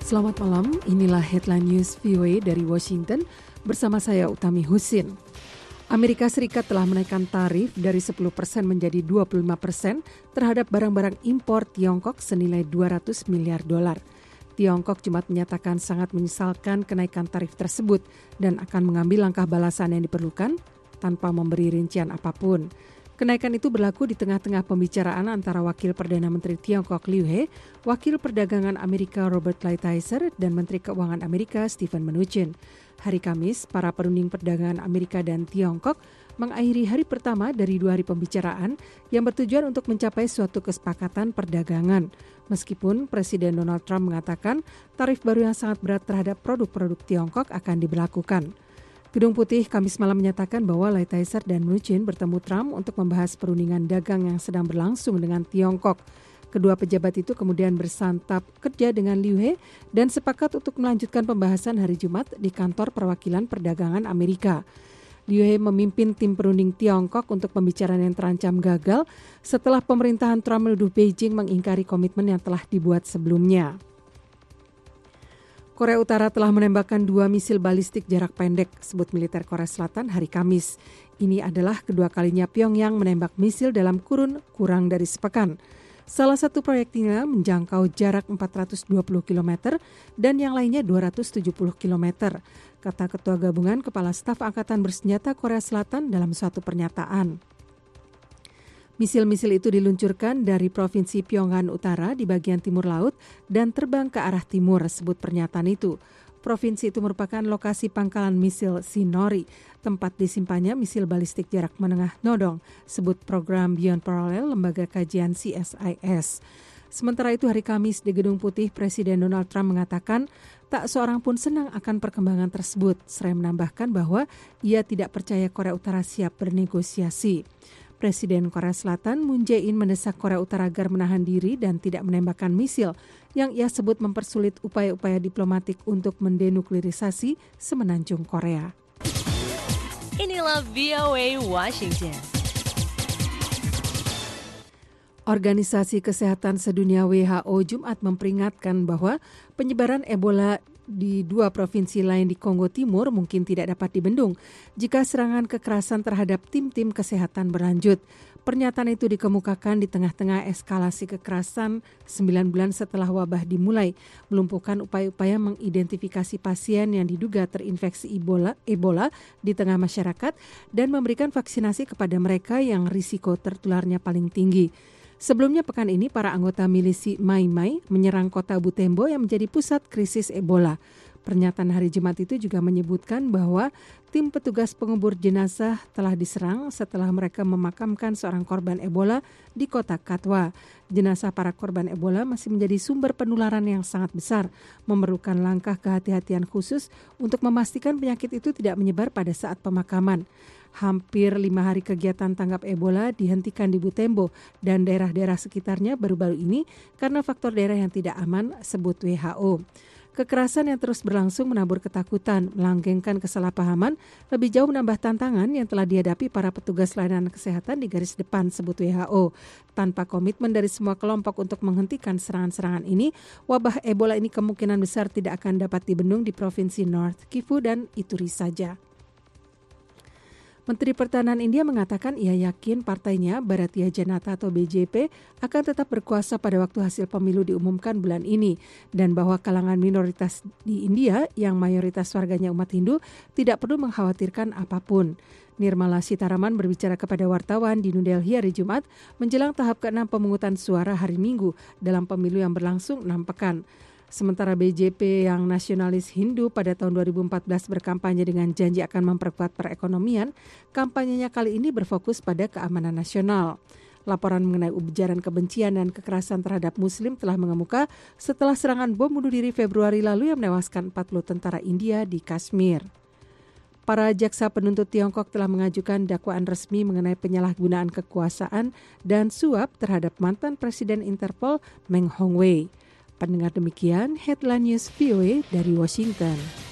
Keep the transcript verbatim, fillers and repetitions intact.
Selamat malam, inilah Headline News V O A dari Washington bersama saya Utami Husin. Amerika Serikat telah menaikkan tarif dari sepuluh persen menjadi dua puluh lima persen terhadap barang-barang impor Tiongkok senilai dua ratus miliar dolar. Tiongkok Jumat menyatakan sangat menyesalkan kenaikan tarif tersebut dan akan mengambil langkah balasan yang diperlukan tanpa memberi rincian apapun. Kenaikan itu berlaku di tengah-tengah pembicaraan antara Wakil Perdana Menteri Tiongkok Liu He, Wakil Perdagangan Amerika Robert Lighthizer, dan Menteri Keuangan Amerika Steven Mnuchin. Hari Kamis, para perunding perdagangan Amerika dan Tiongkok mengakhiri hari pertama dari dua hari pembicaraan yang bertujuan untuk mencapai suatu kesepakatan perdagangan. Meskipun Presiden Donald Trump mengatakan tarif baru yang sangat berat terhadap produk-produk Tiongkok akan diberlakukan. Gedung Putih Kamis malam menyatakan bahwa Lighthizer dan Mnuchin bertemu Trump untuk membahas perundingan dagang yang sedang berlangsung dengan Tiongkok. Kedua pejabat itu kemudian bersantap kerja dengan Liu He dan sepakat untuk melanjutkan pembahasan hari Jumat di kantor perwakilan perdagangan Amerika. Liu He memimpin tim perunding Tiongkok untuk pembicaraan yang terancam gagal setelah pemerintahan Trump menuduh Beijing mengingkari komitmen yang telah dibuat sebelumnya. Korea Utara telah menembakkan dua misil balistik jarak pendek, sebut militer Korea Selatan hari Kamis. Ini adalah kedua kalinya Pyongyang menembak misil dalam kurun kurang dari sepekan. Salah satu proyektilnya menjangkau jarak empat ratus dua puluh kilometer dan yang lainnya dua ratus tujuh puluh kilometer, kata Ketua Gabungan Kepala Staf Angkatan Bersenjata Korea Selatan dalam suatu pernyataan. Misil-misil itu diluncurkan dari Provinsi Pyongan Utara di bagian timur laut dan terbang ke arah timur, sebut pernyataan itu. Provinsi itu merupakan lokasi pangkalan misil Sinori, tempat disimpannya misil balistik jarak menengah Nodong, sebut program Beyond Parallel lembaga kajian C S I S. Sementara itu hari Kamis di Gedung Putih, Presiden Donald Trump mengatakan tak seorang pun senang akan perkembangan tersebut. Seraya menambahkan bahwa ia tidak percaya Korea Utara siap bernegosiasi. Presiden Korea Selatan Moon Jae-in mendesak Korea Utara agar menahan diri dan tidak menembakkan misil yang ia sebut mempersulit upaya-upaya diplomatik untuk mendenuklerisasi semenanjung Korea. Inilah V O A Washington. Organisasi Kesehatan Sedunia W H O Jumat memperingatkan bahwa penyebaran Ebola di dua provinsi lain di Kongo Timur mungkin tidak dapat dibendung jika serangan kekerasan terhadap tim-tim kesehatan berlanjut. Pernyataan itu dikemukakan di tengah-tengah eskalasi kekerasan sembilan bulan setelah wabah dimulai, melumpuhkan upaya-upaya mengidentifikasi pasien yang diduga terinfeksi Ebola, Ebola di tengah masyarakat dan memberikan vaksinasi kepada mereka yang risiko tertularnya paling tinggi. Sebelumnya pekan ini para anggota milisi Mai Mai menyerang kota Butembo yang menjadi pusat krisis Ebola. Pernyataan hari Jumat itu juga menyebutkan bahwa tim petugas pengubur jenazah telah diserang setelah mereka memakamkan seorang korban Ebola di kota Katwa. Jenazah para korban Ebola masih menjadi sumber penularan yang sangat besar, memerlukan langkah kehati-hatian khusus untuk memastikan penyakit itu tidak menyebar pada saat pemakaman. Hampir lima hari kegiatan tanggap Ebola dihentikan di Butembo dan daerah-daerah sekitarnya baru-baru ini karena faktor daerah yang tidak aman, sebut W H O. Kekerasan yang terus berlangsung menabur ketakutan, melanggengkan kesalahpahaman, lebih jauh menambah tantangan yang telah dihadapi para petugas layanan kesehatan di garis depan, sebut W H O. Tanpa komitmen dari semua kelompok untuk menghentikan serangan-serangan ini, wabah Ebola ini kemungkinan besar tidak akan dapat dibendung di Provinsi North Kivu dan Ituri saja. Menteri Pertahanan India mengatakan ia yakin partainya Bharatiya Janata atau B J P akan tetap berkuasa pada waktu hasil pemilu diumumkan bulan ini dan bahwa kalangan minoritas di India yang mayoritas warganya umat Hindu tidak perlu mengkhawatirkan apapun. Nirmala Sitharaman berbicara kepada wartawan di New Delhi hari Jumat menjelang tahap keenam pemungutan suara hari Minggu dalam pemilu yang berlangsung enam pekan. Sementara B J P yang nasionalis Hindu pada tahun dua ribu empat belas berkampanye dengan janji akan memperkuat perekonomian, kampanyenya kali ini berfokus pada keamanan nasional. Laporan mengenai ujaran kebencian dan kekerasan terhadap Muslim telah mengemuka setelah serangan bom bunuh diri Februari lalu yang menewaskan empat puluh tentara India di Kashmir. Para jaksa penuntut Tiongkok telah mengajukan dakwaan resmi mengenai penyalahgunaan kekuasaan dan suap terhadap mantan Presiden Interpol Meng Hongwei. Pendengar demikian Headline News V O A dari Washington.